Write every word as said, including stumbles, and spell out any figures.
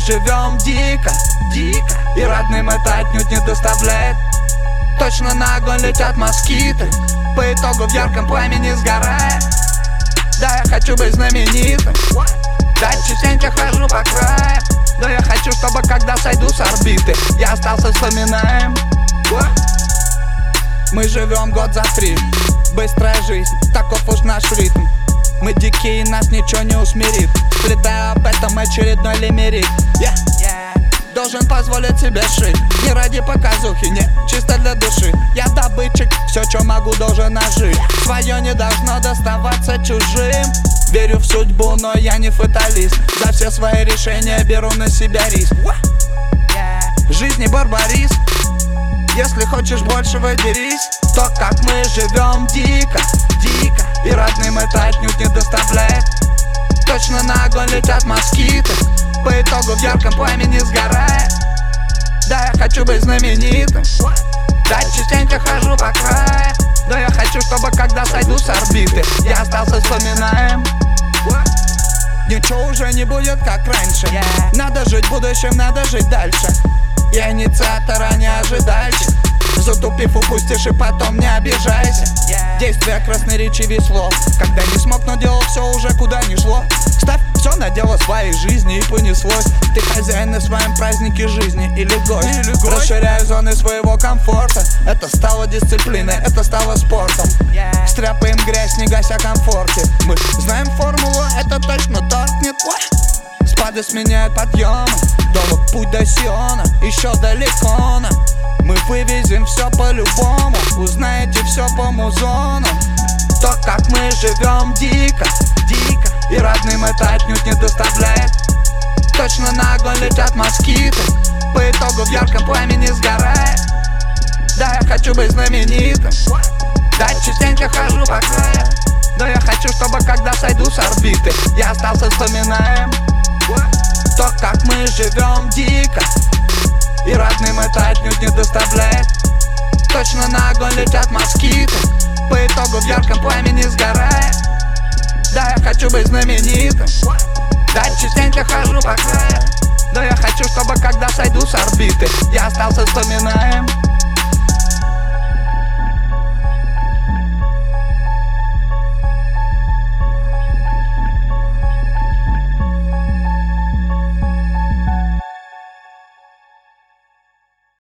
живем дико, дико, и родным это отнюдь не доставляет. Точно на огонь летят москиты, по итогу в ярком пламени сгорая. Да, я хочу быть знаменитым, да, частенько хожу по краям. Но я хочу, чтобы когда сойду с орбиты, я остался вспоминаем. Мы живем год за три, быстрая жизнь, таков уж наш ритм. Мы дикие, нас ничего не усмирит, слетая об этом очередной лимерик. yeah. Yeah. Должен позволить себе жить, не ради показухи, не, чисто для души. Я добытчик, все, что могу, должен нажить. Свое не должно доставаться чужим. Верю в судьбу, но я не фаталист. За все свои решения беру на себя риск. В жизни барбарис. Если хочешь большего, дерись. То, как мы живем дико, дико, и родным это отнюдь не доставляет. Точно на огонь летят москиты, по итогу в ярком пламени сгорая. Да, я хочу быть знаменитым, да, частенько хожу по краям. Но я хочу, чтобы когда сойду с орбиты, я остался вспоминаем. Ничего уже не будет как раньше, yeah. Надо жить будущим, надо жить дальше. Я инициатора не ожидайся. Затупив, упустишь и потом не обижайся. yeah. Действие красноречивее слов. Когда не смог, но делал все уже куда ни шло. Ставь все на дело своей жизни и понеслось. Ты хозяин на своем празднике жизни или гость, или гость. Расширяя зоны своего комфорта. Это стало дисциплиной, это стало спортом. yeah. Стряпаем грязь, не гася комфорте. Мы знаем формулу, это точно торкнет. Спады сменяют подъемы, долг путь до Сиона, еще далеко нам. Мы вывезем все по-любому, узнаете все по музонам. То, как мы живем дико, дико, и родным это отнюдь не доставляет. Точно на огонь летят москиты, по итогу в ярком пламени сгорая. Да, я хочу быть знаменитым, да, частенько хожу по краям. Но я хочу, чтобы когда сойду с орбиты, я остался вспоминаем. То, как мы живем дико, и родным это отнюдь не доставляет. Точно на огонь летят москиты, по итогу в ярком пламени сгорая. Да, я хочу быть знаменитым, да, частенько хожу по краям. Но я хочу, чтобы когда сойду с орбиты, я остался вспоминаем.